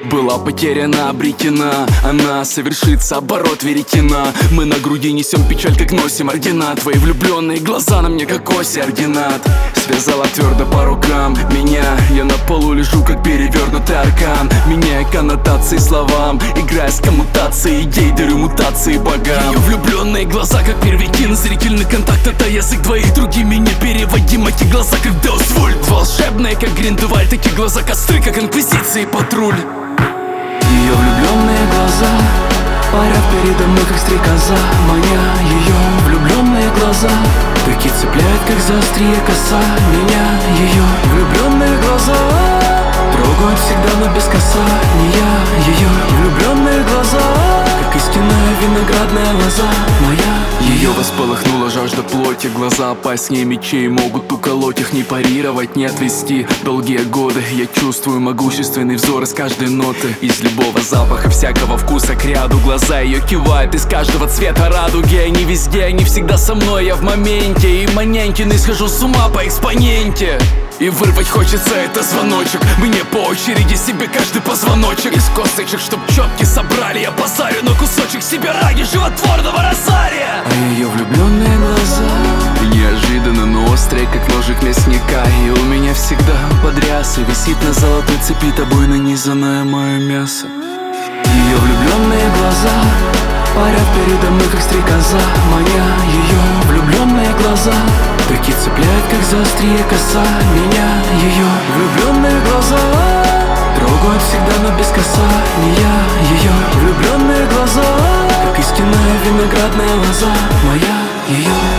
Была потеряна, обретена, она совершится, оборот веретена. Мы на груди несем печаль, как носим ордена. Твои влюбленные глаза на мне, как оси ординат. Связала твердо по рукам меня, я на полу лежу, как перевернутый аркан. Меняя коннотации словам, играя с коммутацией идей, дарю мутации богам. Ее влюбленные глаза, как первитин, зрительный контакт — это язык двоих, другими непереводим. Эти глаза, как Деус Вольт, волшебные, как Гриндевальд. Эти глаза костры, как инквизиции патруль. Ее влюбленные глаза парят передо мной, как стрекоза. Маня ее влюбленные глаза таки цепляют, как за острие коса. Меня ее влюбленные глаза трогают всегда, но без касания. Ее влюбленные глаза, как истинная виноградная лоза моя. Ее восполыхнула жажда плоти, глаза опаснее мечей, могут уколоть их, не парировать, не отвести. Долгие годы я чувствую могущественный взор из каждой ноты, из любого запаха, всякого вкуса к ряду. Глаза ее кивают из каждого цвета радуги. Они везде, они всегда со мной, я в моменте. И маньянькин, исхожу с ума по экспоненте. И вырвать хочется это звоночек, мне по очереди себе каждый позвоночек. Из косточек, чтоб четки собрали, я базарю на кусочек себе ради животворного розария. А ее влюбленные глаза неожиданно, но острые, как ножик мясника. И у меня всегда под рясой висит на золотой цепи тобой нанизанное мое мясо. Ее влюбленные глаза парят передо мной, как стрекоза. Маня ее влюбленные глаза таки цепляют, как за острие коса. Меня ее влюбленные глаза трогают всегда, но без касания. Ее влюбленные глаза, как истинная виноградная лоза моя. Ее